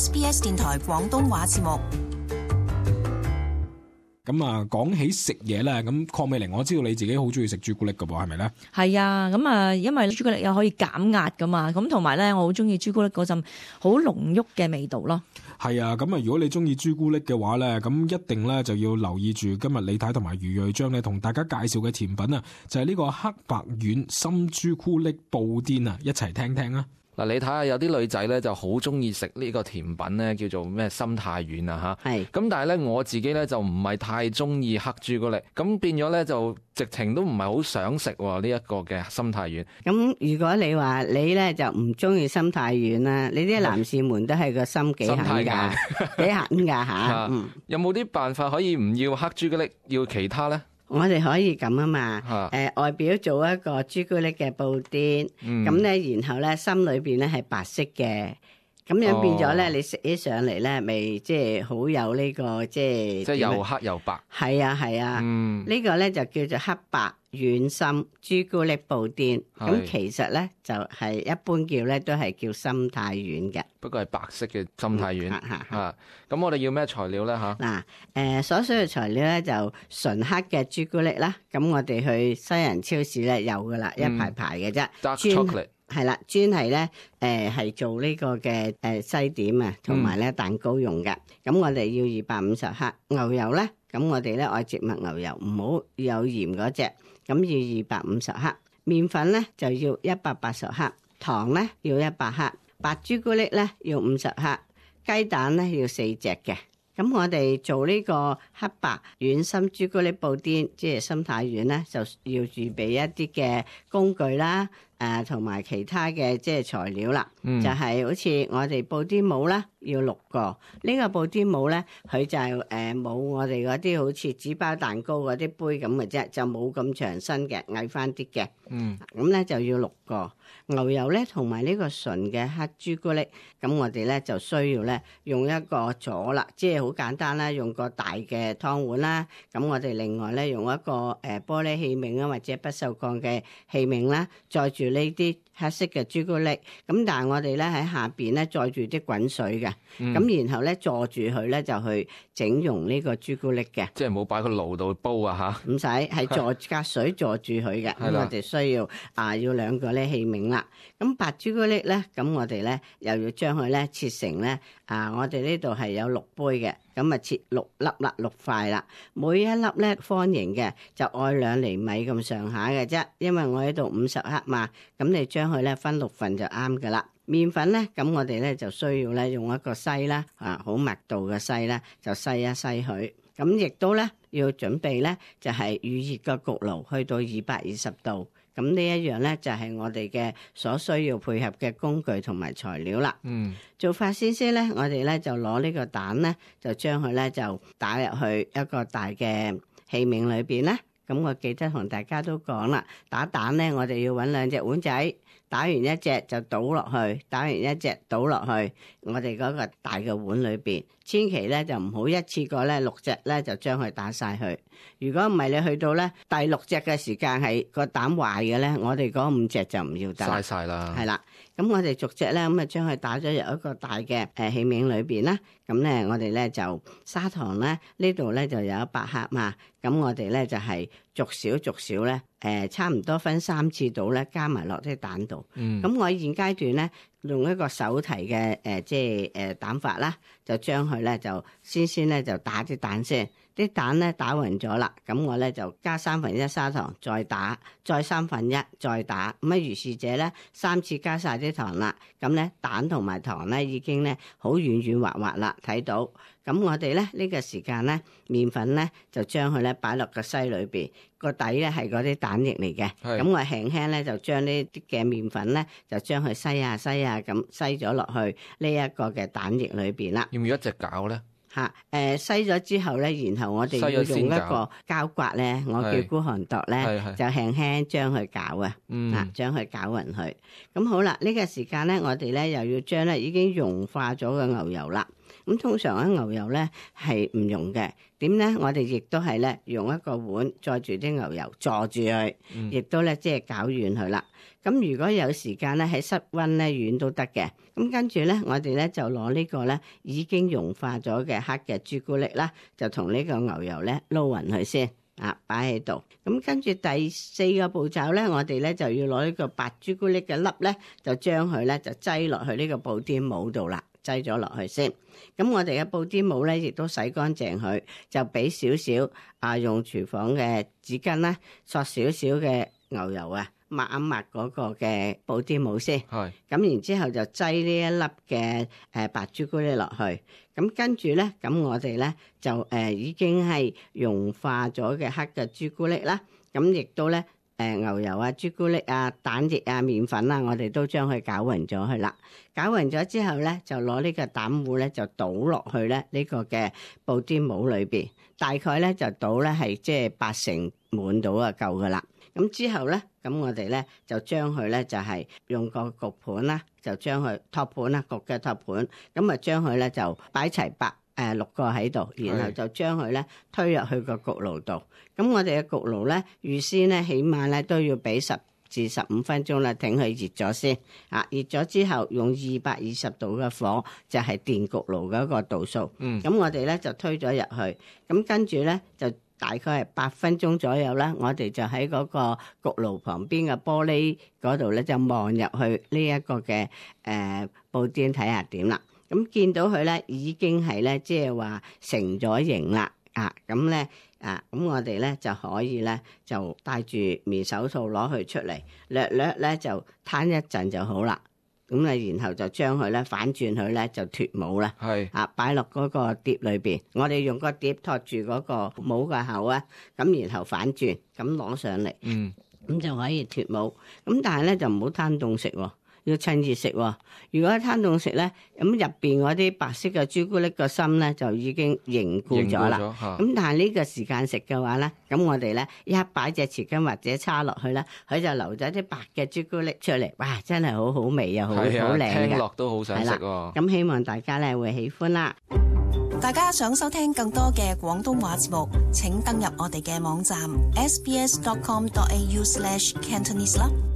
SBS 電台廣東話節目。 咁啊，講起食嘢咧，咁鄺美玲，我知道你自己好中意食朱古力噶噃，係咪咧？ 係啊，咁啊，因為朱古力又可以減壓噶嘛，咁同埋咧，我好中意朱古力嗰陣好濃郁嘅味道咯。 係啊，咁啊，如果你中意朱古力嘅話咧，咁一定咧就要留意住今日李太同埋余瑞章咧同大家介紹嘅甜品啊，就係呢個黑白丸深朱古力布甸啊，一齊聽聽啊！ 嗱，你睇下有啲女仔咧就好中意食呢個甜品咧，叫做咩心太丸啊嚇。係。咁但係咧我自己咧就唔係太中意黑朱古力，咁變咗咧就直情都唔係好想食喎呢一個嘅心太丸。 咁如果你話你咧就唔中意心太丸啦，你啲男士們都係個心幾狠㗎，幾狠㗎嚇。 有冇啲辦法可以唔要黑朱古力，要其他咧？ 我哋可以咁啊嘛，外表做一個朱古力嘅布甸，咁咧然後咧心裏邊咧係白色嘅，咁樣變咗咧你食起上嚟咧，咪即係好有呢個即係又黑又白。 係啊係啊，呢個咧就叫做黑白軟心朱古力布甸，咁其實咧就係一般叫咧都係叫心太丸嘅， 不過係白色嘅心太丸嚇。咁我哋要咩材料咧嚇？ 嗱，所需嘅材料咧就純黑嘅朱古力啦，咁我哋去西人超市咧有噶啦，一排排嘅啫。 Dark chocolate 係啦，專係咧係做呢個嘅西點啊，同埋咧蛋糕用嘅。咁我哋要250克牛油咧，咁我哋咧愛植物牛油，唔好有鹽嗰隻。咁要250克，麵粉咧就要180克，糖咧要100克，白朱古力咧要50克，雞蛋咧要4隻嘅。咁我哋做呢個黑白軟心朱古力布甸，即係心太丸咧，就要預備一啲嘅工具啦，同埋其他嘅即係材料啦。就係好似我哋布甸帽啦，要6個。呢個布甸帽咧，佢就冇我哋嗰啲好似紙包蛋糕嗰啲杯咁嘅啫，就冇咁長身嘅，矮翻啲嘅。咁咧就要6個牛油咧，同埋呢個純嘅黑朱古力。咁我哋咧就需要咧用一個咗啦，即係好簡單啦，用個大嘅湯碗啦。咁我哋另外咧用一個玻璃器皿啊，或者不鏽鋼嘅器皿啦，載住呢啲黑色嘅朱古力。咁但係我哋咧喺下邊咧載住啲滾水嘅，咁然後咧坐住佢咧就去整溶呢個朱古力嘅。 即係冇擺個爐度煲啊嚇？ 唔使，係坐隔水坐住佢嘅。咁我哋需要要2個咧器皿啦。咁白朱古力咧，咁我哋咧又要將佢咧切成咧我哋呢度係有6杯嘅，咁啊切6粒啦，6塊啦，每一粒咧方形嘅就愛2厘米咁上下嘅啫，因為我喺度50克嘛，咁你將佢咧分6份就啱噶啦。麵粉咧，咁我哋咧就需要咧用一個篩啦，好密度嘅篩啦，就篩一篩佢。咁亦都咧要準備咧就係預熱個焗爐去到220度。咁呢一樣咧就係我哋嘅所需要配合嘅工具同埋材料啦。做法先咧，我哋咧就攞呢個蛋咧，就將佢咧就打入去一個大嘅器皿裏邊咧。咁我記得同大家都講啦，打蛋咧我哋要揾2隻碗仔，打完一隻就倒落去，打完一隻倒落去我哋嗰個大嘅碗裏邊。千祈咧就唔好一次過咧6隻咧就將佢打晒去。如果唔係你去到咧第6隻嘅時間係個蛋壞嘅咧，我哋嗰5隻就唔要得。 嘥晒啦。係啦，咁我哋逐隻咧咁啊將佢打咗入一個大嘅器皿裏邊啦。咁咧我哋咧就砂糖咧呢度咧就有100克嘛。咁我哋咧就係逐少咧差唔多分3次到咧加埋落啲蛋度。咁我現階段咧用一個手提嘅即係蛋法啦，就將佢咧就先咧就打啲蛋先。啲蛋咧打勻咗啦，咁我咧就加1/3砂糖，再打，再1/3再打，咁啊如是者咧3次加晒啲糖啦，咁咧蛋同埋糖咧已經咧好軟滑滑啦，睇到。咁我哋咧呢個時間咧麵粉咧就將佢咧擺落個篩裏邊，個底咧係嗰啲蛋液嚟嘅。咁我輕輕咧就將呢啲嘅麵粉咧就將佢篩下咁篩咗落去呢一個嘅蛋液裏邊啦。 要唔要一隻攪咧？ 篩咗之後咧，然後我哋要用一個膠刮咧，我叫孤寒度咧，就輕輕將佢攪啊，將佢攪勻佢。咁好啦，呢個時間咧，我哋咧又要將咧已經溶化咗嘅牛油啦。 咁通常咧牛油咧係唔溶嘅，點咧？我哋亦都係咧用一個碗載住啲牛油坐住佢，亦都咧即係攪軟佢啦。咁如果有時間咧喺室溫咧軟都得嘅。咁跟住咧，我哋咧就攞呢個咧已經融化咗嘅黑嘅朱古力啦，就同呢個牛油咧撈勻佢先。擺喺度，咁跟住第4個步驟咧，我哋咧就要攞呢個白朱古力嘅粒咧，就將佢咧就擠落去呢個布甸帽度啦，擠咗落去先。咁我哋嘅布甸帽咧，亦都洗乾淨佢，就俾少少用廚房嘅紙巾啦，索少少嘅牛油抹一抹嗰個嘅布甸帽先。係。咁然之後就擠呢一粒嘅白朱古力落去。咁跟住咧，咁我哋咧就已經係融化咗嘅黑嘅朱古力啦。咁亦都咧牛油朱古力蛋液麵粉我哋都將佢攪勻咗去啦。攪勻咗之後咧，就攞呢個膽糊咧就倒落去咧呢個嘅布甸帽裏邊，大概咧就倒咧係即係8成滿到夠噶啦。咁之後咧，咁我哋咧就將佢咧就係用個焗盤啦，就將佢托盤啦，焗嘅托盤，咁將佢咧就擺齊6個喺度，然後就將佢咧推入去個焗爐度。咁我哋嘅焗爐咧預先咧起碼咧都要俾10至15分鐘啦，等佢熱咗先。熱咗之後用220度嘅火，就係電焗爐嘅一個度數。咁我哋咧就推咗入去，咁跟住咧就大概係8分鐘左右啦，我哋就喺嗰個焗爐旁邊嘅玻璃嗰度咧，就望入去呢一個嘅布甸睇下點啦。咁見到佢咧已經係咧即係話成咗型啦，咁咧咁我哋咧就可以咧就戴住棉手套攞佢出嚟，略咧就攤一陣就好啦。咁然後就將佢咧反轉佢咧就脫帽啦，擺落嗰個碟裏邊。我哋用個碟托住嗰個帽嘅口咁然後反轉咁攞上嚟，咁就可以脫帽。咁但係咧就唔好攤凍食喎。要趁熱食喎。如果攤凍食咧，咁入邊嗰啲白色嘅朱古力個心咧就已經凝固咗啦。咁但係呢個時間食嘅話咧，咁我哋咧一擺隻匙羹或者叉落去咧，佢就留咗啲白嘅朱古力出嚟。哇！真係好好味啊，好靚嘅。 聽落都好想食喎。 咁希望大家咧會喜歡啦。 大家想收聽更多嘅廣東話節目，請登入我哋嘅網站sbs.com.au/Cantonese 啦。